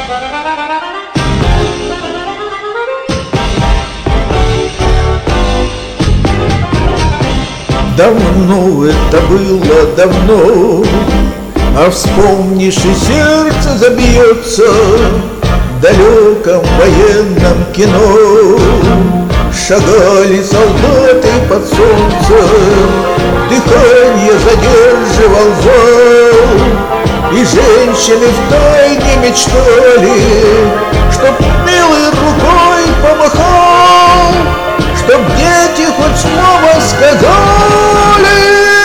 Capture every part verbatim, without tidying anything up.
Давно это было, давно, а вспомнишь, и сердце забьется в далеком военном кино. Шагали солдаты под солнцем, дыхание задерживал зал, и женщины втайне мечтали, чтоб милой рукой помахал, чтоб дети хоть слово сказали.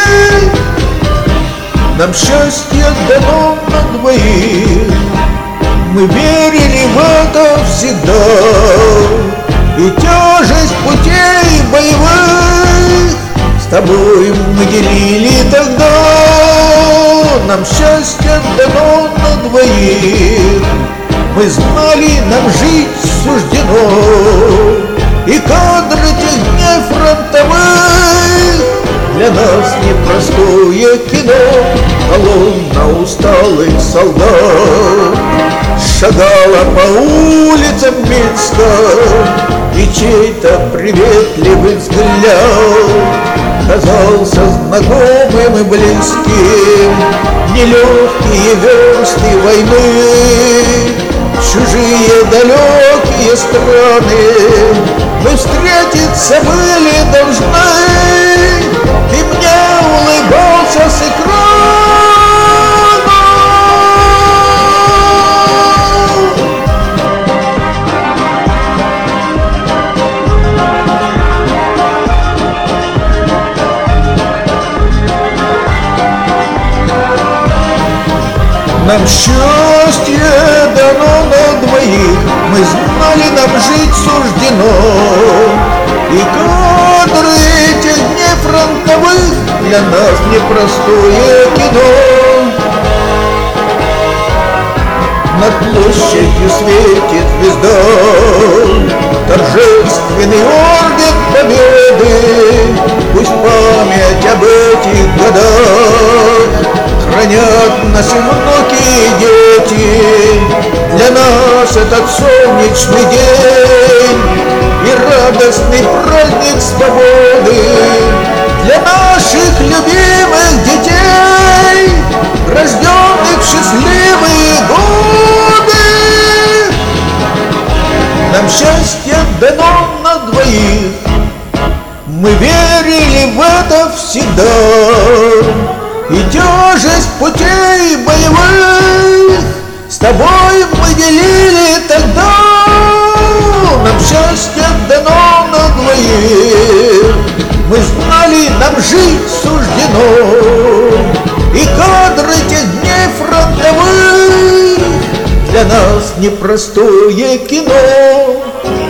Нам счастье дано на двоих, мы верили в это всегда, и тяжесть путей боевых с тобой мы делили тогда. Нам счастье дано на двоих, мы знали, нам жить суждено, и кадры тех дней фронтовых для нас непростое кино. Колонна усталых солдат шагала по улицам Минска, и чей-то приветливый взгляд казался знакомым и близким. Нелегкие версты войны, чужие далекие страны, мы встретиться были должны. Ты мне улыбался с экрана. Нам счастье дано на двоих, мы знали, нам жить суждено, и кадры этих дней фронтовых для нас непростое кино. Над площадью светит звезда, торжественный орден победы. Пусть память об этих годах хранят наши внуки и дети. Для нас этот солнечный день и радостный праздник свободы. Для наших любимых детей, рожденных в счастливые годы. Нам счастье дано на двоих, мы верили в это всегда, и тяжесть путей боевых с тобой мы делили тогда. Нам счастье дано на двоих, мы знали, нам жить суждено, и кадры тех дней фронтовых для нас непростое кино.